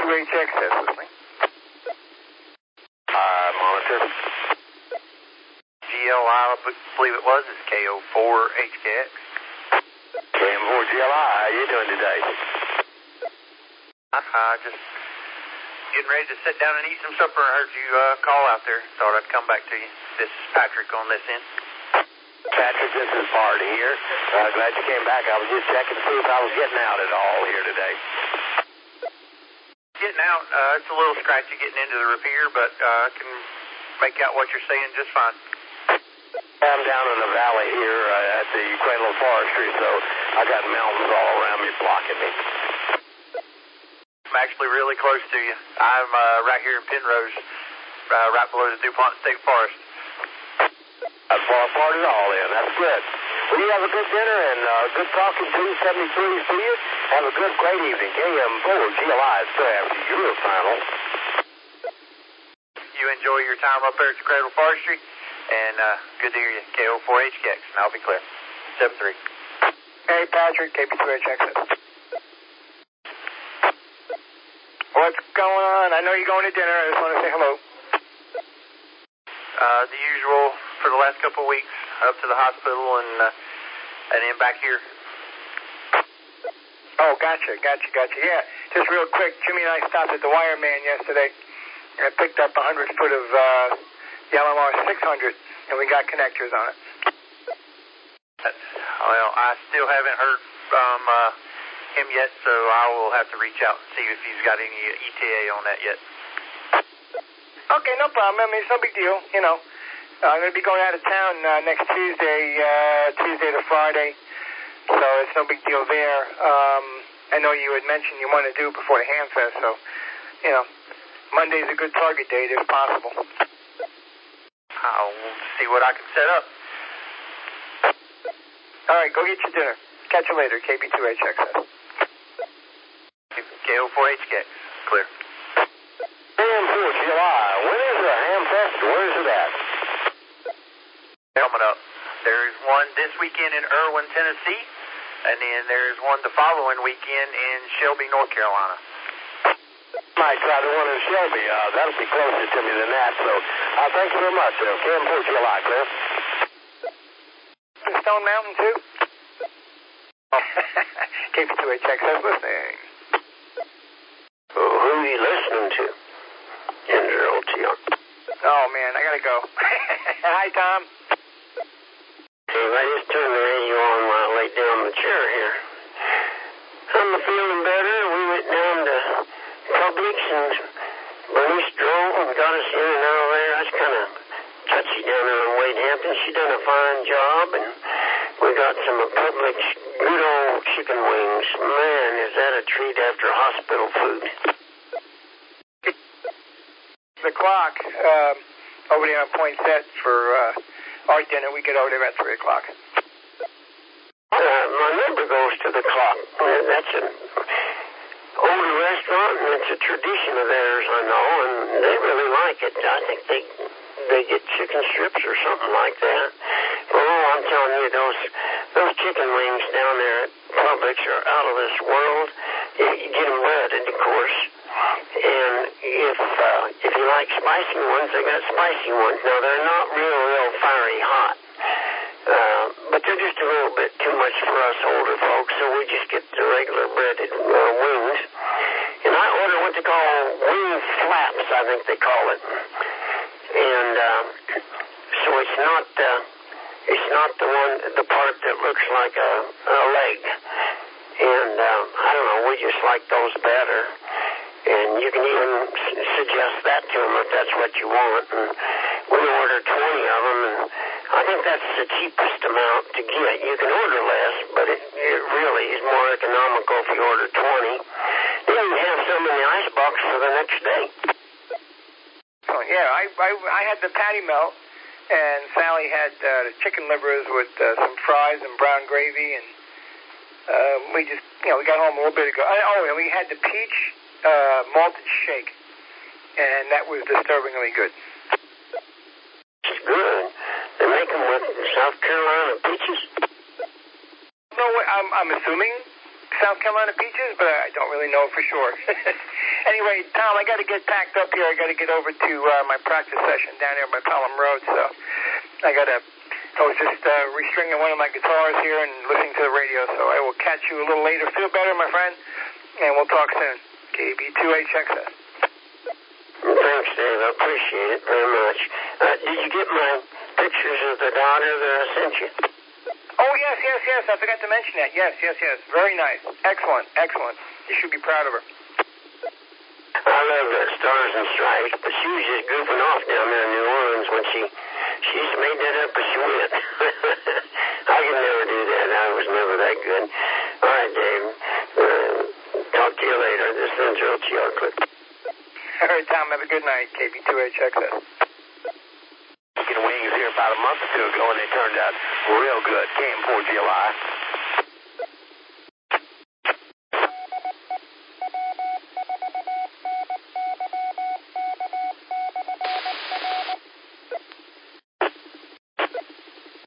KB2HXS listening. Monitor. GLI, I believe it was, is KO4HKX. KM4GLI, how you doing today? Just getting ready to sit down and eat some supper. I heard you call out there. Thought I'd come back to you. This is Patrick on this end. Patrick, this is Bart here. Glad you came back. I was just checking to see if I was getting out at all here today. Getting out, it's a little scratchy getting into the repair, but I can make out what you're saying just fine. I'm down in the valley here at the Cradle of Forestry, so I got mountains all around me blocking me. I'm actually really close to you. I'm right here in Penrose, right below the DuPont State Forest. Not far apart at all, then. That's good. Well, you have a good dinner and good talking to you. 73 to you. Have a good, great evening. KM4GLI is still after your final. You enjoy your time up there at the Cradle Forestry, and good to hear you. KO4HKX, and I'll be clear. 7-3. Hey, Patrick, KB2HXS. What's going on? I know you're going to dinner. I just want to say hello. The usual for the last couple of weeks, up to the hospital and then back here. Oh, gotcha. Yeah, just real quick, Jimmy and I stopped at the Wireman yesterday. I picked up 100 foot of Yalamar 600, and we got connectors on it. Well, I still haven't heard from him yet, so I will have to reach out and see if he's got any ETA on that yet. Okay, no problem. I mean, it's no big deal, you know. I'm going to be going out of town next Tuesday to Friday, so it's no big deal there. I know you had mentioned you want to do it before the Hamfest, so, you know, Monday's a good target date if possible. I'll see what I can set up. All right, go get your dinner. Catch you later, KB2HXS. KO4HKX, clear. KM4GLI, when is the Hamfest? Where is it at? Coming up. There's one this weekend in Irwin, Tennessee, and then there's one the following weekend in Shelby, North Carolina. Might try the one in Shelby. That'll be closer to me than that, so thank you very much. KM4GLI, clear. Stone Mountain, too? KB2HXS listening. Who are you listening to? Oh, man, I got to go. Hi, Tom. I just turned the radio on while I laid down in the chair here. I'm feeling better. We went down to Publix and Bernice drove and got us in and out of there. That's kind of touchy down there on Wade Hampton. She done a fine job, and we got some of Publix good old chicken wings. Man, is that a treat after hospital food. The clock over there on Point Set for our dinner. We get over there at 3 o'clock. My number goes to the clock. That's an older restaurant, and it's a tradition of theirs, I know, and they really like it. I think they get chicken strips or something like that. Oh, I'm telling you, those chicken wings down there at Publix are out of this world. You get them breaded, of course. And if you like spicy ones, they got spicy ones. Now, they're not real fiery hot. But they're just a little bit too much for us older folks, so we just get the regular breaded wings. And I order what they call wing flaps, I think they call it. And so it's not the part that looks like a leg. And I don't know, we just like those better. And you can even suggest that to them if that's what you want. And we order 20 of them, and I think that's the cheapest amount to get. You can order less, but it really is more economical if you order 20. Then you have some in the icebox for the next day. Oh, yeah, I had the patty melt, and Sally had the chicken livers with some fries and brown gravy, and we just, we got home a little bit ago. And we had the peach malted shake, and that was disturbingly good. It's good. They make them with South Carolina peaches? No, I'm assuming South Carolina Peaches, but I don't really know for sure. Anyway, Tom, I got to get packed up here. I got to get over to my practice session down here by Pelham Road, so I was just restringing one of my guitars here and listening to the radio, so I will catch you a little later. Feel better, my friend, and we'll talk soon. KB2HXS. Thanks, Dave. I appreciate it very much. Did you get my pictures of the daughter that I sent you? Oh, yes. I forgot to mention that. Yes. Very nice. Excellent. You should be proud of her. I love the Stars and Stripes, but she was just goofing off down there in New Orleans when she just made that up as she went. I could never do that. I was never that good. All right, Dave. Talk to you later. This is Earl Chocolate. All right, Tom. Have a good night. KB2HXS. Wings here about a month or two ago, and they turned out real good. Came 4th of July.